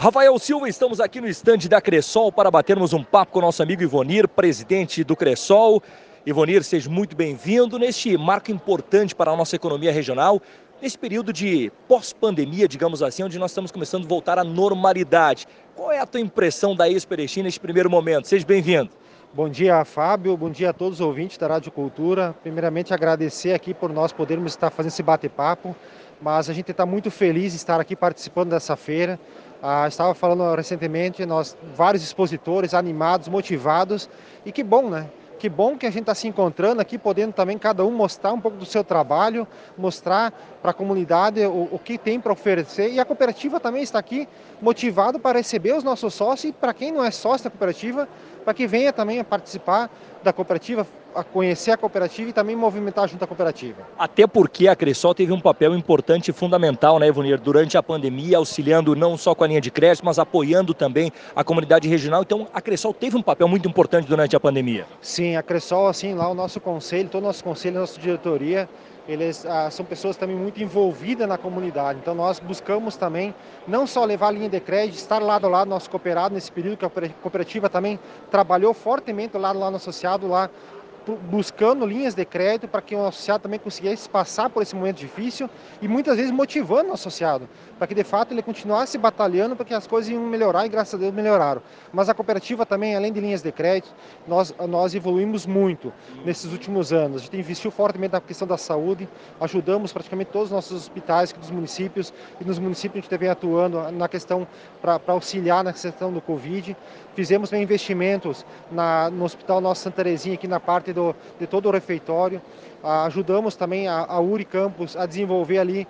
Rafael Silva, estamos aqui no estande da Cressol para batermos um papo com o nosso amigo Ivonir, presidente do Cressol. Ivonir, seja muito bem-vindo neste marco importante para a nossa economia regional, nesse período de pós-pandemia, digamos assim, onde nós estamos começando a voltar à normalidade. Qual é a tua impressão da Expo Erechim neste primeiro momento? Seja bem-vindo. Bom dia, Fábio. Bom dia a todos os ouvintes da Rádio Cultura. Primeiramente, agradecer aqui por nós podermos estar fazendo esse bate-papo, mas a gente está muito feliz de estar aqui participando dessa feira. Estava falando recentemente, nós vários expositores animados, motivados, e que bom, né? Que bom que a gente está se encontrando aqui, podendo também cada um mostrar um pouco do seu trabalho, mostrar para a comunidade o que tem para oferecer. E a cooperativa também está aqui motivado para receber os nossos sócios e para quem não é sócio da cooperativa, para que venha também a participar da cooperativa, a conhecer a cooperativa e também movimentar junto à cooperativa. Até porque a Cressol teve um papel importante e fundamental, né, Ivonir, durante a pandemia, auxiliando não só com a linha de crédito, mas apoiando também a comunidade regional. Então, a Cressol teve um papel muito importante durante a pandemia. Sim, a Cressol, assim, lá o nosso conselho, todo o nosso conselho, a nossa diretoria, eles são pessoas também muito envolvidas na comunidade. Então, nós buscamos também não só levar a linha de crédito, estar lado a lado nosso cooperado nesse período que a cooperativa também trabalhou fortemente lado no associado lá, buscando linhas de crédito para que o associado também conseguisse passar por esse momento difícil e muitas vezes motivando o associado para que de fato ele continuasse batalhando para que as coisas iam melhorar e graças a Deus melhoraram. Mas a cooperativa também, além de linhas de crédito, nós evoluímos muito nesses últimos anos. A gente investiu fortemente na questão da saúde, ajudamos praticamente todos os nossos hospitais dos municípios e nos municípios a gente vem atuando na questão para auxiliar na questão do Covid. Fizemos investimentos no Hospital Nossa Santa Terezinha aqui na parte de todo o refeitório. Ajudamos também a URI Campus a desenvolver ali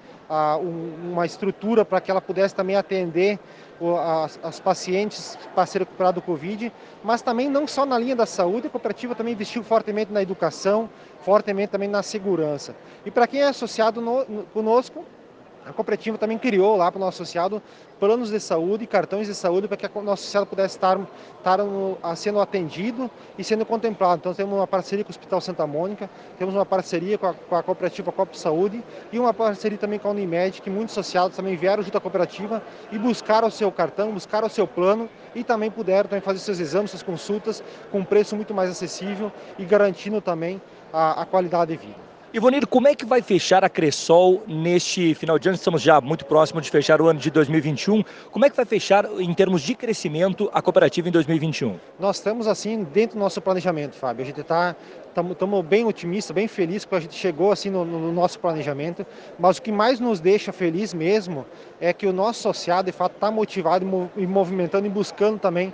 uma estrutura para que ela pudesse também atender as pacientes para se recuperar do Covid, mas também não só na linha da saúde, a cooperativa também investiu fortemente na educação, fortemente também na segurança. E para quem é associado conosco, a cooperativa também criou lá para o nosso associado planos de saúde, cartões de saúde, para que o nosso associado pudesse estar sendo atendido e sendo contemplado. Então temos uma parceria com o Hospital Santa Mônica, temos uma parceria com a cooperativa Coop Saúde e uma parceria também com a Unimed, que muitos associados também vieram junto à cooperativa e buscaram o seu cartão, buscaram o seu plano e também puderam também fazer seus exames, suas consultas com um preço muito mais acessível e garantindo também a qualidade de vida. Ivonir, como é que vai fechar a Cressol neste final de ano? Estamos já muito próximos de fechar o ano de 2021. Como é que vai fechar, em termos de crescimento, a cooperativa em 2021? Nós estamos assim dentro do nosso planejamento, Fábio. A gente estamos bem otimistas, bem felizes que a gente chegou assim no nosso planejamento, mas o que mais nos deixa feliz mesmo é que o nosso associado, de fato, está motivado e movimentando e buscando também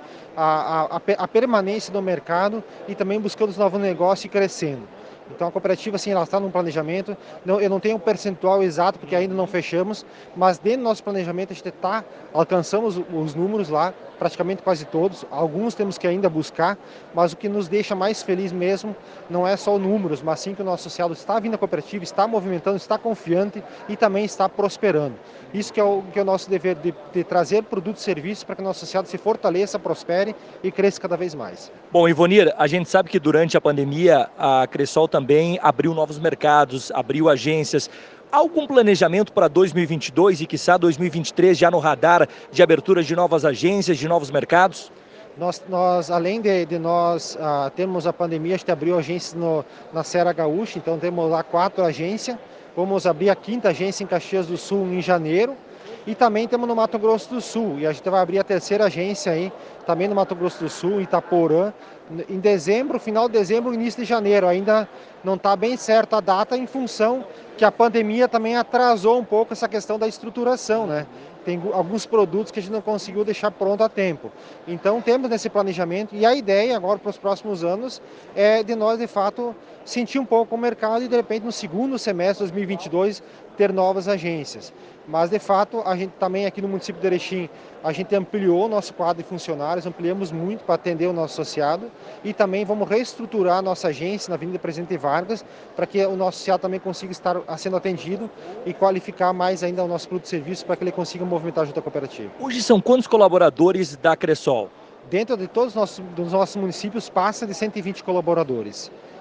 a permanência do mercado e também buscando os novos negócios e crescendo. Então a cooperativa, sim, ela está num planejamento, eu não tenho um percentual exato porque ainda não fechamos, mas dentro do nosso planejamento a gente alcançamos os números lá, praticamente quase todos, alguns temos que ainda buscar, mas o que nos deixa mais feliz mesmo não é só os números, mas sim que o nosso associado está vindo à cooperativa, está movimentando, está confiante e também está prosperando. Isso que é o nosso dever de trazer produtos e serviços para que o nosso associado se fortaleça, prospere e cresça cada vez mais. Bom, Ivonir, a gente sabe que durante a pandemia a Cressol também abriu novos mercados, abriu agências. Há algum planejamento para 2022 e, quiçá, 2023 já no radar de abertura de novas agências, de novos mercados? Nós além de nós termos a pandemia, a gente abriu agências na Serra Gaúcha, então temos lá 4 agências. Vamos abrir a 5ª agência em Caxias do Sul em janeiro. E também temos no Mato Grosso do Sul, e a gente vai abrir a 3ª agência aí, também no Mato Grosso do Sul, Itaporã, em dezembro, final de dezembro, início de janeiro. Ainda não está bem certa a data em função que a pandemia também atrasou um pouco essa questão da estruturação, né? Tem alguns produtos que a gente não conseguiu deixar pronto a tempo. Então temos nesse planejamento e a ideia agora para os próximos anos é de nós de fato sentir um pouco o mercado e de repente no segundo semestre de 2022 ter novas agências. Mas de fato a gente também aqui no município de Erechim a gente ampliou o nosso quadro de funcionários, ampliamos muito para atender o nosso associado e também vamos reestruturar a nossa agência na Avenida Presidente Vargas para que o nosso associado também consiga estar sendo atendido e qualificar mais ainda o nosso produto e serviço para que ele consiga movimentar junto à cooperativa. Hoje são quantos colaboradores da Cressol? Dentro de todos os nossos municípios passa de 120 colaboradores.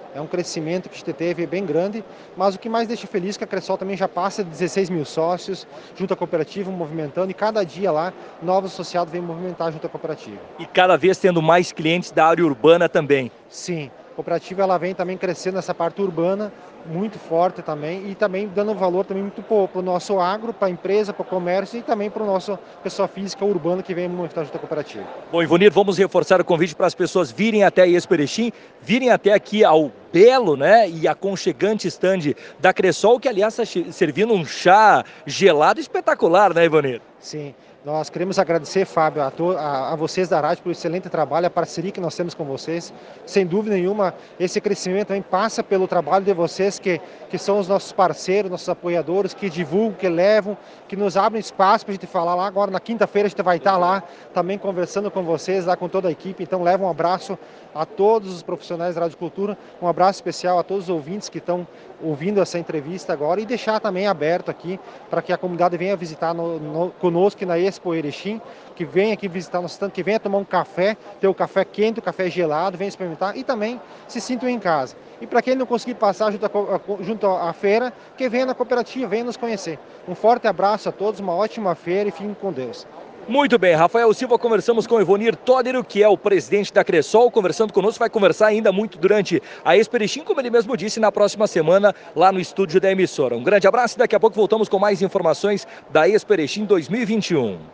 É um crescimento que a gente teve bem grande, mas o que mais deixa feliz é que a Cressol também já passa de 16 mil sócios, junto à cooperativa, movimentando, e cada dia lá, novos associados vêm movimentar junto à cooperativa. E cada vez tendo mais clientes da área urbana também. Sim, a cooperativa ela vem também crescendo nessa parte urbana, muito forte também, e também dando valor também muito para o nosso agro, para a empresa, para o comércio e também para o nosso pessoa física urbana que vem movimentar junto à cooperativa. Bom, Ivonir, vamos reforçar o convite para as pessoas virem até a Expo Erechim, virem até aqui ao belo, né, e aconchegante stand da Cressol, que aliás está servindo um chá gelado espetacular, né, Ivonir? Sim, nós queremos agradecer, Fábio, a vocês da rádio pelo excelente trabalho, a parceria que nós temos com vocês. Sem dúvida nenhuma, esse crescimento também passa pelo trabalho de vocês, que são os nossos parceiros, nossos apoiadores, que divulgam, que levam, que nos abrem espaço para a gente falar lá. Agora, na quinta-feira, a gente vai estar lá também conversando com vocês, lá com toda a equipe. Então, leva um abraço a todos os profissionais da Rádio Cultura, um abraço especial a todos os ouvintes que estão ouvindo essa entrevista agora e deixar também aberto aqui para que a comunidade venha visitar conosco na Expo Erechim, que venha aqui visitar nosso stand, que venha tomar um café, ter o café quente, o café gelado, venha experimentar e também se sintam em casa. E para quem não conseguir passar junto à feira, que venha na cooperativa, venha nos conhecer. Um forte abraço a todos, uma ótima feira e fiquem com Deus. Muito bem, Rafael Silva, conversamos com o Ivonir Todero, que é o presidente da Cressol, conversando conosco, vai conversar ainda muito durante a Expo Erechim, como ele mesmo disse, na próxima semana, lá no estúdio da emissora. Um grande abraço e daqui a pouco voltamos com mais informações da Expo Erechim 2021.